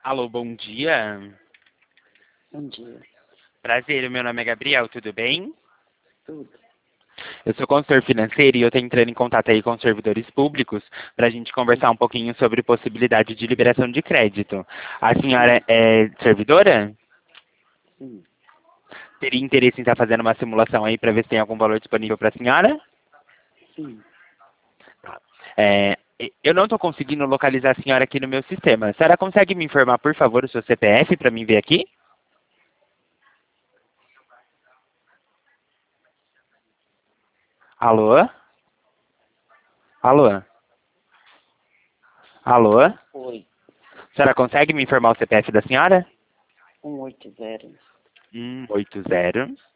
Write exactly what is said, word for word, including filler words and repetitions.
Alô, bom dia. Bom dia. Prazer, o meu nome é Gabriel, tudo bem? Tudo. Eu sou consultor financeiro e eu estou entrando em contato aí com os servidores públicos para a gente conversar um pouquinho sobre possibilidade de liberação de crédito. A senhora é servidora? Sim. Teria interesse em estar fazendo uma simulação aí para ver se tem algum valor disponível para a senhora? Sim. É, eu não estou conseguindo localizar a senhora aqui no meu sistema. A senhora consegue me informar, por favor, o seu C P F para mim ver aqui? Alô? Alô? Alô? A Oi. senhora consegue me informar o C P F da senhora? Um oito zero. um oito zero